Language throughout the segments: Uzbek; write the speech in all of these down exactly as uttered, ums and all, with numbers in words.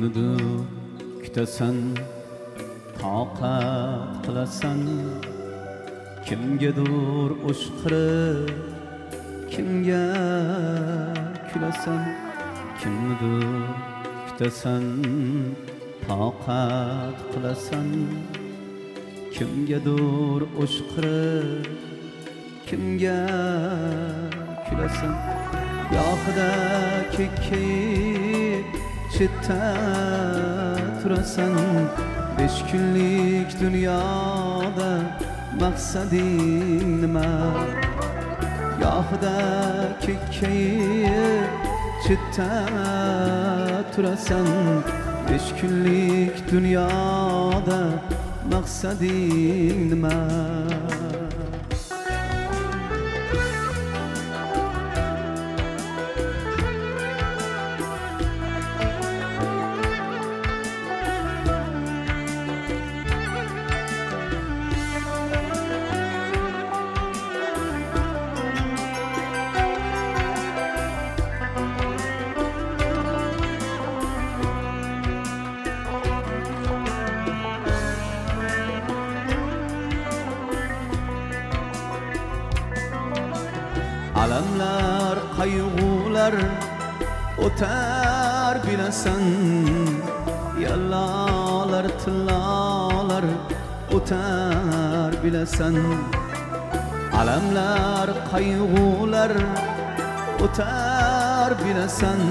kimnidir kutasan, toqat qilasan, kimgadir o'shqirib, kimga kulasan, kimnidir kutasan, toqat qilasan, kimgadir o'shqirib, kimga kulasan. Yo'qda kekkayib chetda turasan, besh kunlik dunyoda maqsading nima? Yo'qda kekkayib chetda turasan, besh kunlik dunyoda maqsading nima? Alamlar, qayg'ular o'tar bilasan, yallolar, tillolar o'tar bilasan. Alamlar, qayg'ular o'tar bilasan,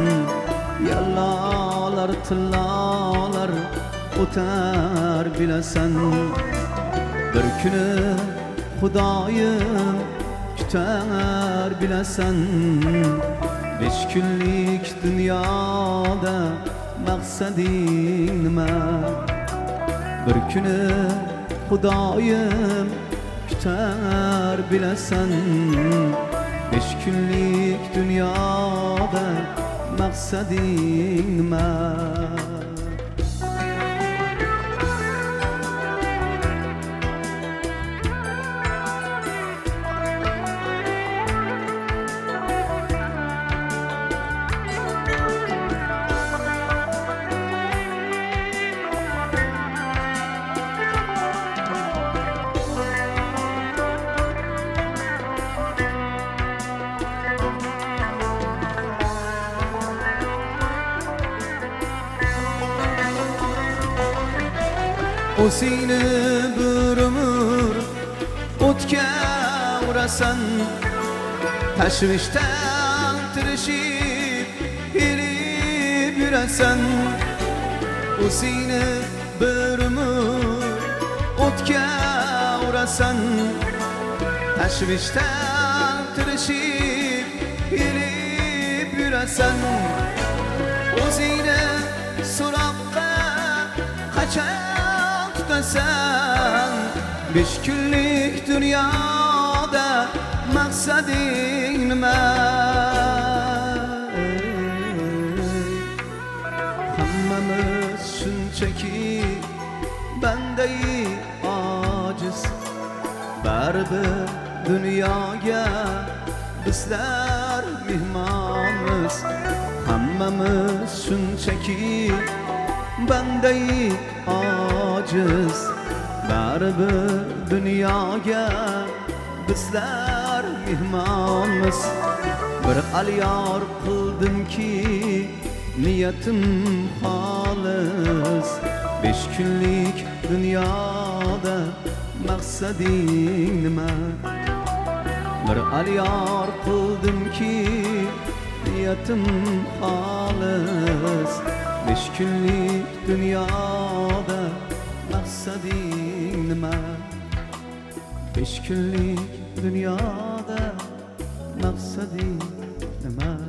yallolar, tillolar o'tar bilasan. Bir kuni Xudoyim kutar bilasan, besh kunlik dunyoda maqsading nima? Bir kuni Xudoyim kutar bilasan, besh kunlik dunyoda maqsading nima? O seni bir umr o'tga urasan, tashvishdan tirishib elib yurasan. O seni bir umr o'tga urasan, tashvishdan tirishib elib yurasan. O'zingni so'roqqa qachon tutasan, besh kunlik dunyoda maqsading nima? Hammamiz shunchaki bandai ojiz, baribir dunyoga bizlar mehmonmiz. Hammamiz shunchaki bandai ojiz, baribir dunyoga bizlar mehmonmiz. Bir alyor qildimki niyatim xolis, besh kunlik dunyoda maqsading nima? Bir alyor qildimki niyatim xolis, besh kunlik dunyoda maqsading nima? Besh kunlik dunyoda maqsading nima?